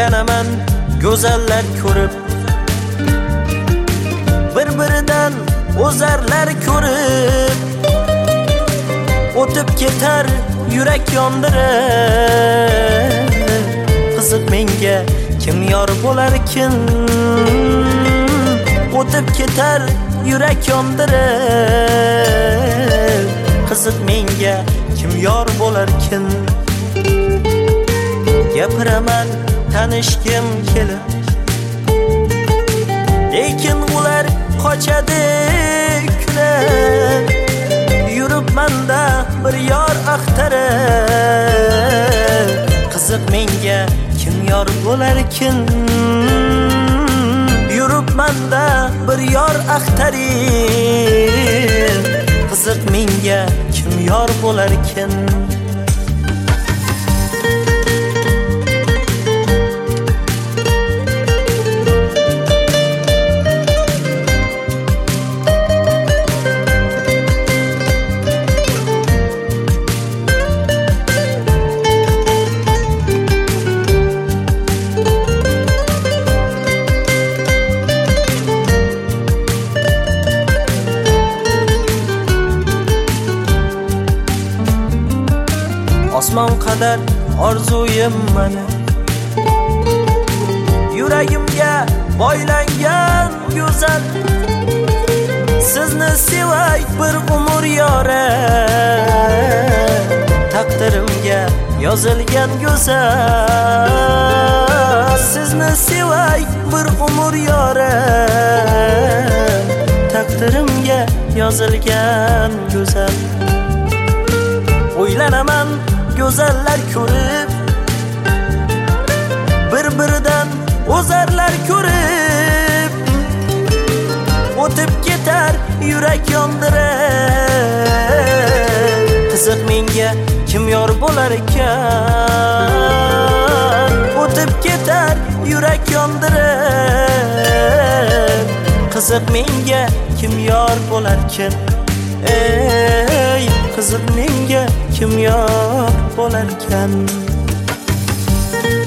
O'ylanaman go'zallar ko'rib, bir-biridan o'zarlar ko'rib, o'tib ketar yurak yondirib. Qiziq menga kim yor bo'larkin, o'tib ketar yurak yondirib. Qiziq menga kim yor bo'larkin. Gapiraman tanishgim kelib, lekin ular qochadi kulib. Yuribmanda bir yor axtarib. Qiziq menga kim yor bo'larkin. Yuribmanda bir yor axtarib. Qiziq menga kim yor bo'larkin. Osmon qadar orzuyim mana, yuragimga boylangan go'zal. Sizni sevay bir umr yora, taqdirimga yozilgan go'zal. Sizni sevay bir umr yora, taqdirimga yozilgan go'zal. O'ylanaman go'zallar ko'rib, bir-biridan o'zarlar ko'rib, o'tib ketar yurak yondirib. Qiziq menga kim yor bo'lar ekan, o'tib ketar yurak yondirib. Qiziq menga kim yor bo'larkin. Ey qiziq menga kim yor bo'larkan.